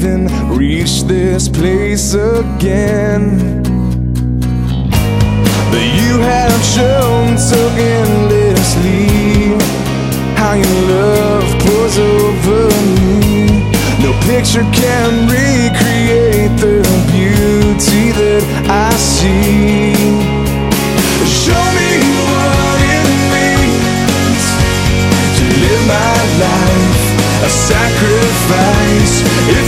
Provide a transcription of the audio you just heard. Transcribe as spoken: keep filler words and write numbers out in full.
and reach this place again that you have shown so endlessly, how your love pours over me. No picture can recreate the beauty that I see. Show me